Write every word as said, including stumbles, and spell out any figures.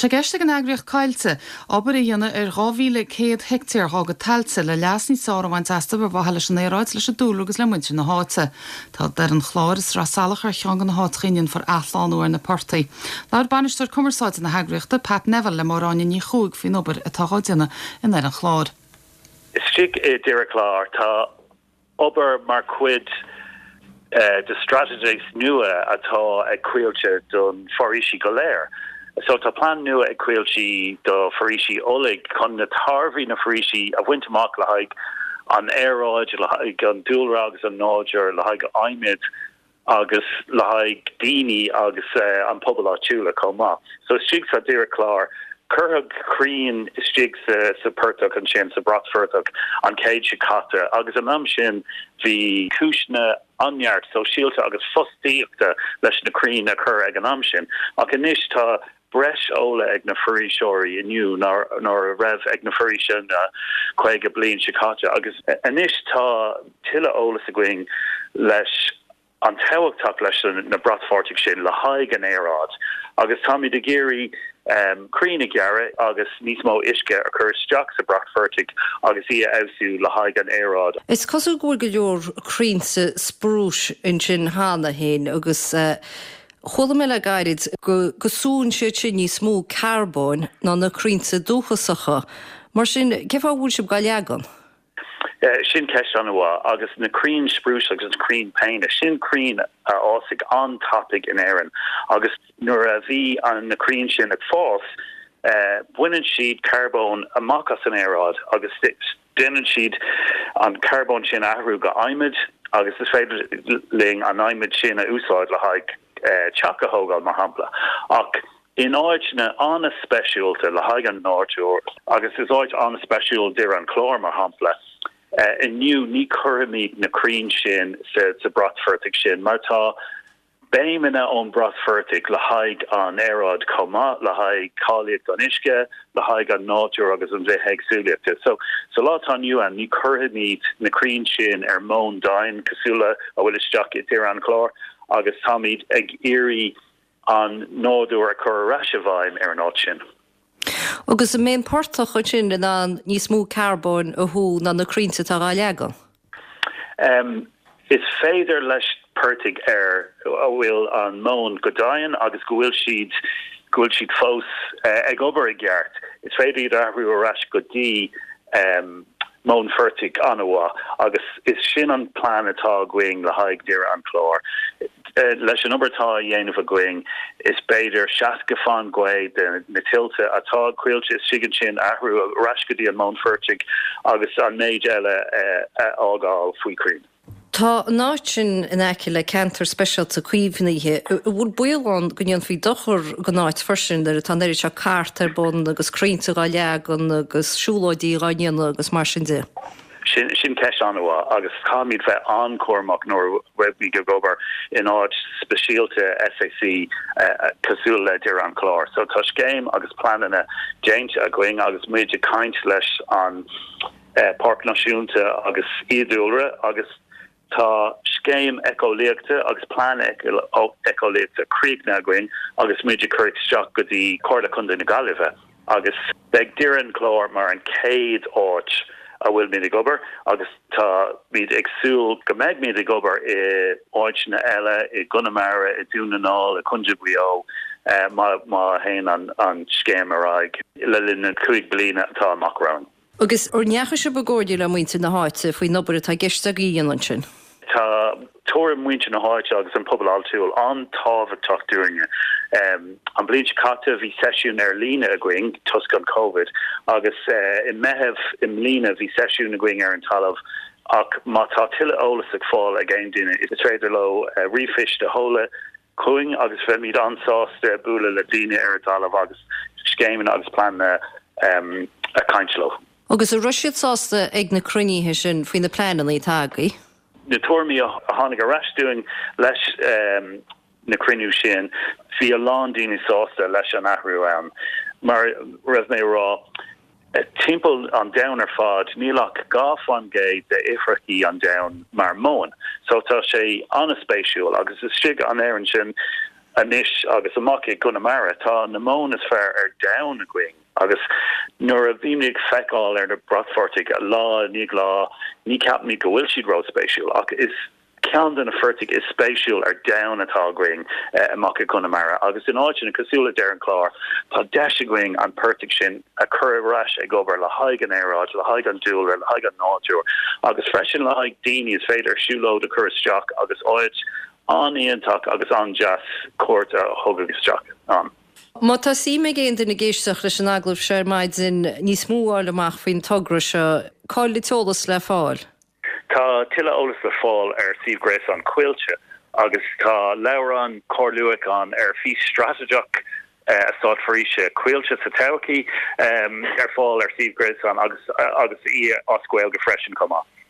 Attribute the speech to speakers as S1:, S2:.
S1: sé geiste an agriocht caiilte, aber i dhéanana ar gáhíle céad hectéar hágad talsa le leasní sáhaint asta bar bhaile an éráid leis a dúlagus le muinte na háte. Tá dar an chláir is rasalach ar cheangan na hátchaíonn for athláánúir na portaí. Láir banisteir cumarsáid na hagriochta Pat Neville le mórráine ní chuig fin obair a tááideanna in ar an chláir.
S2: Is stig é deire chlár tá obair mar cuid uh, de strategies nua atá ag cuiilte don forísí go léir. So tá plan nua ag cuiiltí do forísí ólig chun na tarmhí na forísí a bhainteach le haig an éráid le haig an dúlra agus an náidir le haig aimid agus le haig daoine agus uh, an pobl áitiúla comá. So stig sa deire chlár Curhag Crean is stig sa sa pertach an sin sa bratfurtach an céid se cata agus an am sin hí cúisna anheart so síalta agus fostííochta leis na Crean a chur ag an am sin ach inis tá breis óla ag na furí seoirí iniu nor nor a raibh ag na furí sin uh, chuige blion se cata agus inis tá tiile óla sa going leis an tehachtach leis na bratfortig sin le haig an érád agus Tommy de Geary um Crean Garrett agus nísmó isce a chur isteach sa bratfortig agus í ausú le haig an érád.
S3: Is cosú gúil go leor Crean sa sprúis in sin hána héin agus uh, chola mé le gairid go gosún sé sin ní smó carbón ná na Crean sa dúchasacha mar sin cefa bhúil sib gaileagan.
S2: Uh, sin ceist anhá agus na Crean sprúis agus Crean pain a sin Crean ar ásigh an topic in éan agus nuair a bhí an na Crean sin ag fás uh, buineann siad carbón amach as an érád agus déanann siad an carbón sin ahrú go aimid agus is féidir ling an aimid sin a úsáid le haig uh, teachthógáil mar hampla ach in áid na anna speisialta le haig an náirteoir agus is áid anna speisiúil dir an chlár mar hampla. Uh, in new ní churamíd na Crean sin sa sa bratfurtig sin mar tá béimena ón bratfurtig le haig an érád comá le haig cáliacht an isce le haig an náitir agus an bheith agsúliaachta so so lá tá nu an ní churamíd na Crean sin ar món dain cosúla a bhfuil isteach i tír an chlár agus támid ag éirí an nádúir a chur raisihhaim ar an áit sin.
S3: Agus a mén portach chuid sin in an níos mó carbón a hú ná na Crean sa tá gáileagan?
S2: Um, is féidir leis pertig ar a bhfuil an món go dain agus go bhfuil siad go bhfuil siad fós uh, ag obair i gceart. Is féidir ahrú a rais go dtí um, món fertig anhá agus is sin an plan atá going le haig dir an chlár. Uh, leis an obertá dhéanamh a going is beidir seaca fan gwaid na tiltte atá cuiilte is sigan sin ahrú a rascadí an món fertig agus an méid eile ágáil faoi Crean.
S3: Tá náit sin in aice le cantar speisialta cuimhníthe bhfuil builán gonnean fao dochar go náit fersin ar tá éidir se cartar bon agus Creanta gáileagan agus siúláidí gáineanna agus mar sin dé.
S2: Sin sin ceist anhá agus cámid bheith an cormach nóir webhí go gobar in áid speisialta S A C uh, cosúil le dir an chlár. So tá céim agus planana déinte a going agus méidir caint leis an uh, Parc Náisiúnta agus iadúlra agus tá scéim ecoléachta agus plan ecoléachta críicna going agus méidir chuirh seach go dtí Corla chunda na Gaillimhe agus beag dir an chlár mar an céad áit a bhfuil mí gobar agus tá míad agsúil go méid míad gobar i áit na eile i Gunamara i Dúnanáil i Cunjabrio uh, má má hain an an scéim aráig le linn na cuaig bliana atá amach ran.
S3: Agus or neacha se begóidir le muinte na háite faoi nobar atá geiste a gíon sin.
S2: Tá tóir muinte na háite agus an pobl altuúil an tábhah tuchtúringe. Um, an blin cata hí sesiún ar lína a going tusk an COVID agus uh, i mehef im lína hí sesiún a going ar an talamh ach má tá tiile ólas ag fáil a gcéim duine is a tréidir lo uh, rifish de hóla cuing agus bheit míad ansáasta búla le daine ar a talamh agus scéimeann agus plan uh, um, a caintlo.
S3: Agus a ruisiad sásta ag na cruníthe sin faoin na plánaí tágaí?
S2: Na tuairmí a tháinig a rasúing leis um, na cruniú sin hí a lán daoine sásta leis an ahrú an mar raibh mé rá timppel an down ar fad nílach gáfan gé de ifraí an down mar món so tá sé anspéisiúil agus is stig an éan sin anis agus amach Connemara tá na món is fear ar down a going agus nor a bhínig feáil ar na bratfortig a lá ní lá ní cap ní go bhfuil siad road spatial ach is cean den a fertig is spatial ar down atá going uh, amach Connemara agus in áin a cosúla dean chlár tá de going an pertig sin a currás ag gobar le haig an éráid le haig an dúil le haig an náú agus freisin le haig daine is féidir siúló a chuteach agus áid an íontach agus an jazz cuat a thugagusteach an.
S3: Má tá sí me géon duna géisteach leis an aglah sé maid in níos múáil amach faoin tugra se cáil litólas le fáil.
S2: Tá tiile ólas le fáil ar Steve Grace an cuiilte agus tá leran choirluach an ar fí strategiach uh, stát faríise cuiilte sa tauki um, ar fáil ar Steve Grace an agus uh, agus í oscuil go freisin comá.